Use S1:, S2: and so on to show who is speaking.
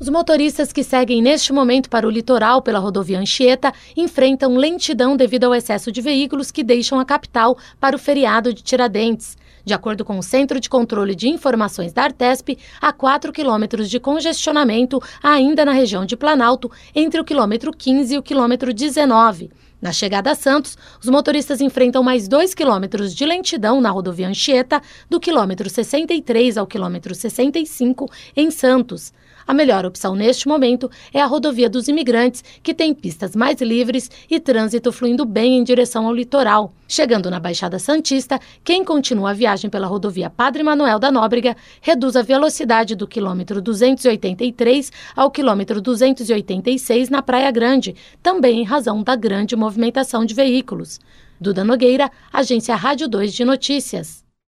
S1: Os motoristas que seguem neste momento para o litoral pela rodovia Anchieta enfrentam lentidão devido ao excesso de veículos que deixam a capital para o feriado de Tiradentes. De acordo com o Centro de Controle de Informações da Artesp, há 4 quilômetros de congestionamento ainda na região de Planalto, entre o quilômetro 15 e o quilômetro 19. Na chegada a Santos, os motoristas enfrentam mais 2 quilômetros de lentidão na rodovia Anchieta, do quilômetro 63 ao quilômetro 65, em Santos. A melhor opção neste momento é a rodovia dos Imigrantes, que tem pistas mais livres e trânsito fluindo bem em direção ao litoral. Chegando na Baixada Santista, quem continua a viagem pela rodovia Padre Manuel da Nóbrega reduz a velocidade do quilômetro 283 ao quilômetro 286 na Praia Grande, também em razão da grande movimentação de veículos. Duda Nogueira, Agência Rádio 2 de Notícias.